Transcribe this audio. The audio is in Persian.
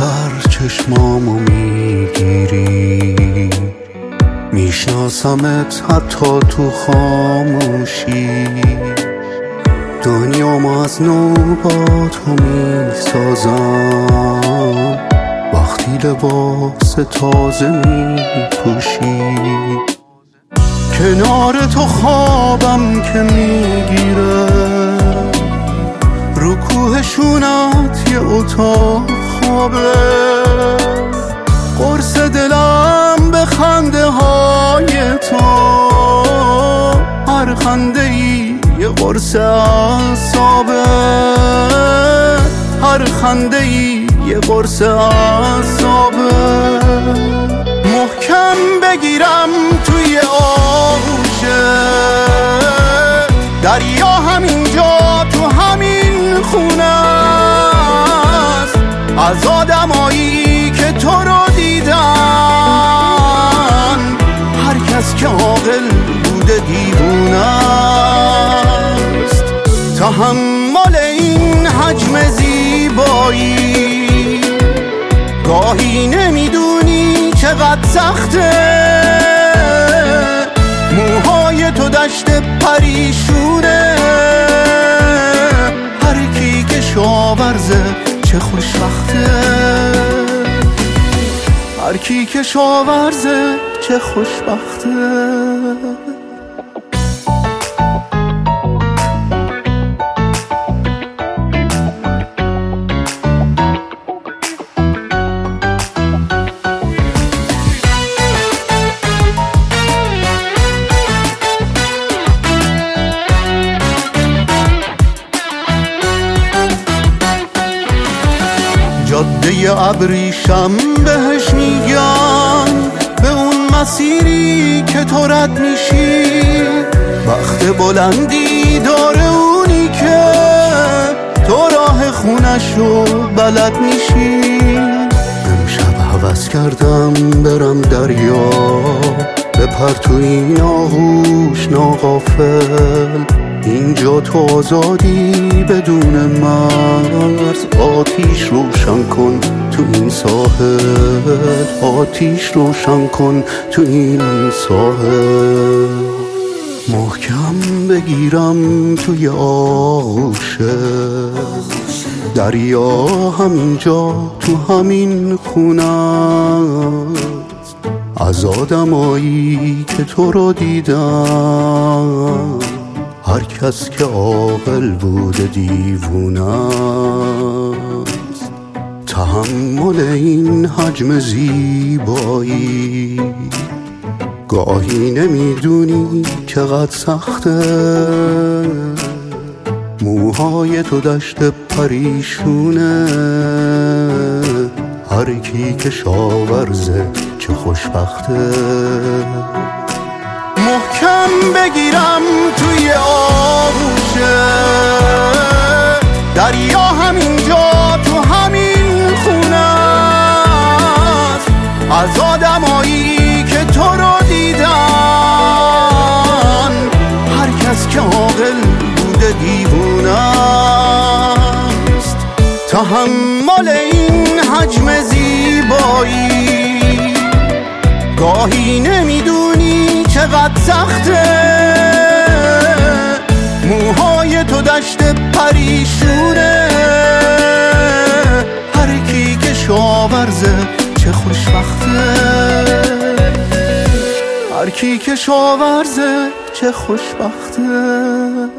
در چشمامو میگیری، میشناسمت حتی تو خاموشی. دنیامو از نو با تو میسازم وقتی لباس تازه میپوشی. کنار تو خوابم که میگیره، رو کوه شونت یه اتاق خوابه. قرص دلم به خنده های تو، هر خنده ای یه قرص اعصابه، هر خنده ای یه قرص اعصابه. محکم بگیرم توی آغوشه، دریا همینجا تو همین خونه است. از آدمایی که تو رو دیدن، هر کس که عاقل بوده دیوونه است. تحمل این حجم زیبایی، گاهی نمیدونی چقدر سخته. موهای تو دشت پریشونه، هر کی که شاورزه چه خوشبخته. هر کی که شاورزه چه خوشبخته. جاده ابریشم بهش میگن، به اون مسیری که تو رد میشی. بخت بلندی داره اونی که تو راه خونشو بلد میشی. امشب هوس کردم برم دریا، بپر تو این آغوش ناغافل. اینجا تو آزادی بدون مرز، آتیش روشن کن تو این ساحل، آتیش روشن کن تو این ساحل. محکم بگیرم توی آغوشه، دریا همینجا تو همین خونه. از آدمایی که تو رو دیدن، هر کس که عاقل بوده دیوونه است. تحمل این حجم زیبایی، گاهی نمیدونی چقدر سخته. موهای تو دشت پریشونه، هر کی که شاورزه چه خوشبخته. محکم بگیرم توی آغوشه، دریا همینجا تو همین خونه است. از آدمایی که تو رو دیدن، هر کس که عاقل بوده دیوونه است. تحمل این حجم زیبایی، گاهی نمیدونی چقدر سخته. موهای تو دشت پریشونه، هر کی که شاورزه چه خوشبخته. هر کی که شاورزه چه خوشبخته.